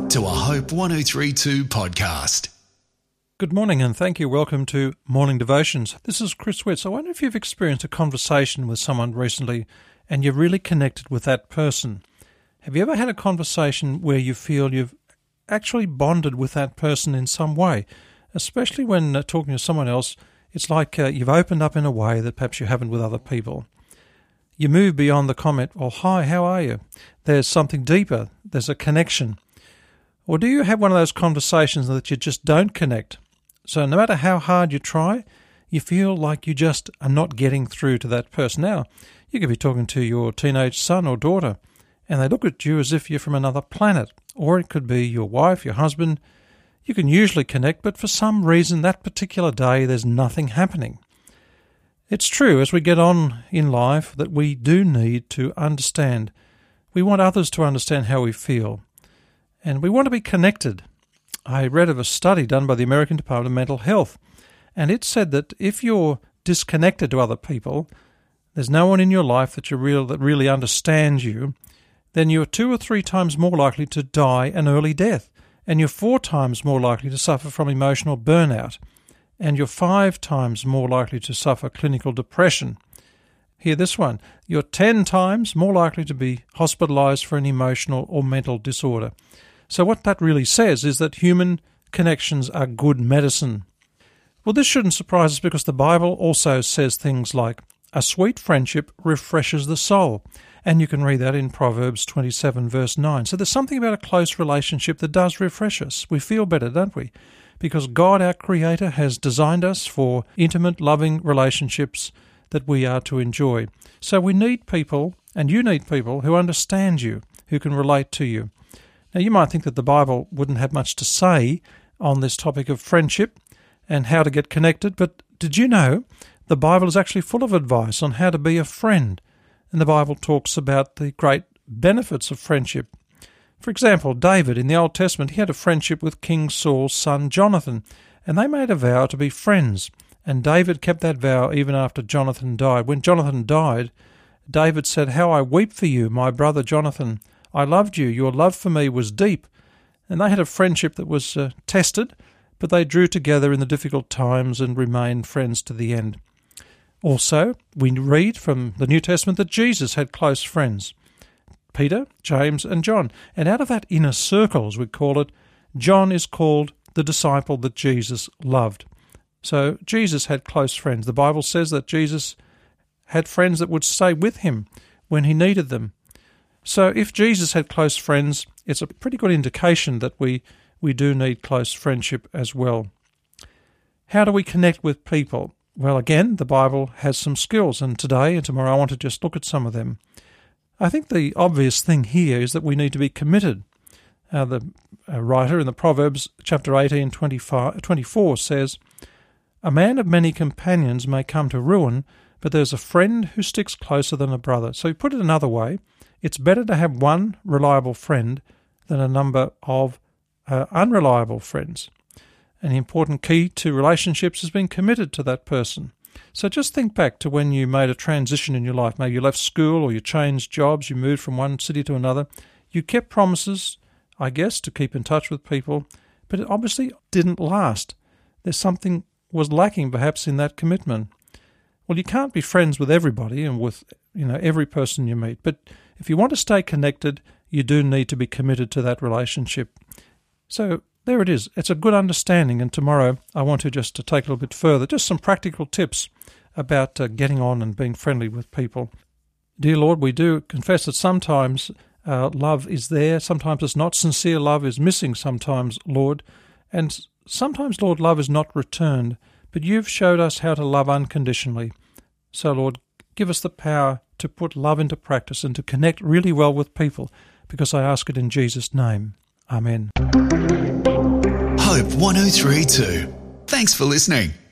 to a Hope 1032 podcast. Good morning and thank you. Welcome to Morning Devotions. This is Chris Witts. I wonder if you've experienced a conversation with someone recently and you've really connected with that person. Have you ever had a conversation where you feel you've actually bonded with that person in some way? Especially when talking to someone else, it's like you've opened up in a way that perhaps you haven't with other people. You move beyond the comment, "Well, hi, how are you?" There's something deeper. There's a connection. Or do you have one of those conversations that you just don't connect? So no matter how hard you try, you feel like you just are not getting through to that person. Now, you could be talking to your teenage son or daughter, and they look at you as if you're from another planet. Or it could be your wife, your husband. You can usually connect, but for some reason that particular day there's nothing happening. It's true, as we get on in life, that we do need to understand. We want others to understand how we feel. And we want to be connected. I read of a study done by the American Department of Mental Health, and it said that if you're disconnected to other people, there's no one in your life that really understands you, then you're 2 or 3 times more likely to die an early death, and you're 4 times more likely to suffer from emotional burnout, and you're 5 times more likely to suffer clinical depression. Hear this one. You're 10 times more likely to be hospitalized for an emotional or mental disorder. So what that really says is that human connections are good medicine. Well, this shouldn't surprise us because the Bible also says things like, "A sweet friendship refreshes the soul." And you can read that in Proverbs 27 verse 9. So there's something about a close relationship that does refresh us. We feel better, don't we? Because God, our Creator, has designed us for intimate, loving relationships that we are to enjoy. So we need people, and you need people, who understand you, who can relate to you. Now, you might think that the Bible wouldn't have much to say on this topic of friendship and how to get connected, but did you know the Bible is actually full of advice on how to be a friend? And the Bible talks about the great benefits of friendship. For example, David in the Old Testament, he had a friendship with King Saul's son Jonathan, and they made a vow to be friends. And David kept that vow even after Jonathan died. When Jonathan died, David said, "How I weep for you, my brother Jonathan. I loved you. Your love for me was deep." And they had a friendship that was tested, but they drew together in the difficult times and remained friends to the end. Also, we read from the New Testament that Jesus had close friends, Peter, James, and John. And out of that inner circle, as we call it, John is called the disciple that Jesus loved. So Jesus had close friends. The Bible says that Jesus had friends that would stay with him when he needed them. So if Jesus had close friends, it's a pretty good indication that we do need close friendship as well. How do we connect with people? Well, again, the Bible has some skills, and today and tomorrow I want to just look at some of them. I think the obvious thing here is that we need to be committed. The writer in the Proverbs chapter 18, 24 says, "A man of many companions may come to ruin, but there's a friend who sticks closer than a brother." So put it another way, it's better to have one reliable friend than a number of unreliable friends. An important key to relationships is being committed to that person. So just think back to when you made a transition in your life. Maybe you left school or you changed jobs, you moved from one city to another. You kept promises, I guess, to keep in touch with people, but it obviously didn't last. There's something was lacking perhaps in that commitment. Well, you can't be friends with everybody and with every person you meet, but if you want to stay connected, you do need to be committed to that relationship. So there it is. It's a good understanding, and tomorrow I want to just to take a little bit further, just some practical tips about getting on and being friendly with people. Dear Lord, we do confess that sometimes love is there, sometimes it's not. Sincere love is missing sometimes, Lord, and sometimes, Lord, love is not returned, but you've showed us how to love unconditionally. So, Lord, give us the power to put love into practice and to connect really well with people, because I ask it in Jesus' name. Amen. Hope 1032. Thanks for listening.